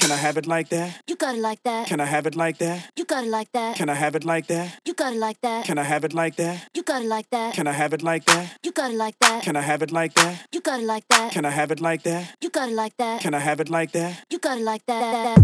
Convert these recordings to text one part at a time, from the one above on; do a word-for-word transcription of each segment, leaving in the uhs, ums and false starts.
Can I have it like that? You got it like that. Can I have it like that? You got it like that. Can I have it like that? You got it like that. Can I have it like that? You got it like that. Can I have it like that? You got it like that. Can I have it like that? You got it like that. Can I have it like that? You got it like that. Can I have it like that? You got it like that.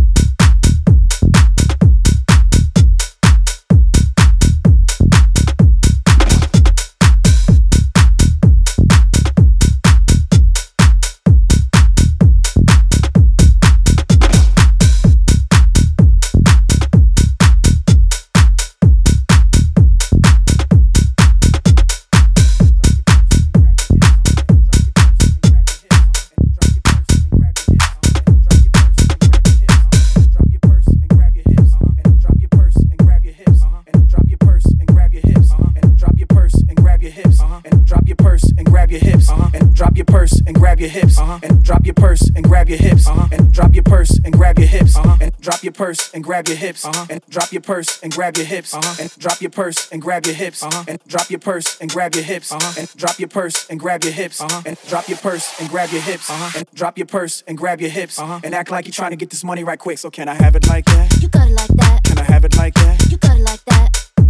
Your hips uh-huh. and drop your purse and grab your hips uh-huh. and drop your purse and grab your hips uh-huh. and drop your purse and grab your hips uh-huh. and drop your purse and grab your hips uh-huh. and drop your purse and grab your hips uh-huh. and drop your purse and grab your hips uh-huh. and drop your purse and grab your hips uh-huh. and drop your purse and grab your hips uh-huh. and drop your purse and grab your hips uh-huh. and act like you're trying to get this money right quick. So can I have it like that? You got it like that. Can I have it like that? You got it like that.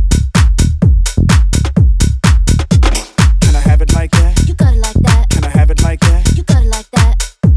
Can I have it like that? You got it like that. Can I have it like that? You got it like that.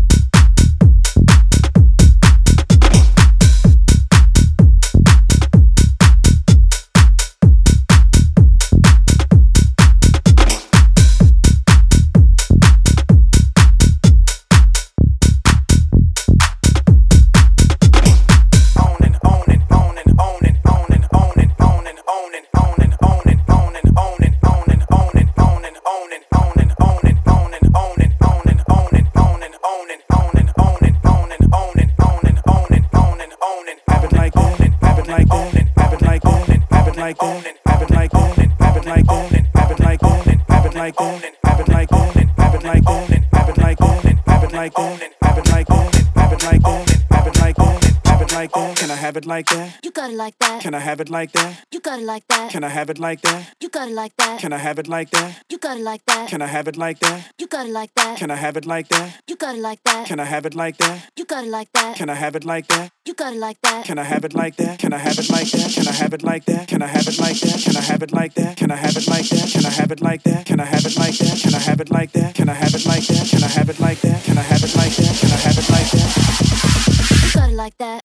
Like that, have it like that, have it like that, have it like that, have it like that, have it like that, have it like that, have it like that, have it like that, have it like that, have it like that, have it like that, have it like that. Can I have it like that? You got it like that. Can I have it like that? You got it like that. Can I have it like that? You got it like that. Can I have it like that? You got it like that. Can I have it like that? You got it like that. Can I have it like that? You got it like that. Can I have it like that? You got it like that. Can I have it like that? You got it like that. Can I have it like that? Can I have it like that? Can I have it like that? Can I have it like that? Can I have it like that? Can I have it like that? Can I have it like that? Can I have it like that? Can I have it like that? Can I have it like that? Can I have it like that? Can I have it like that? Can I have it like that? You got it like that.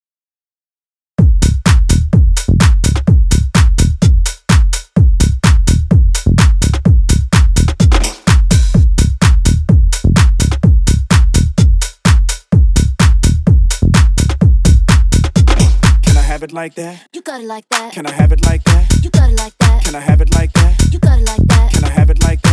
Have it like that? You got it like that. Can I have it like that? You got it like that. Can I have it like that? You got it like that. Can I have it like that?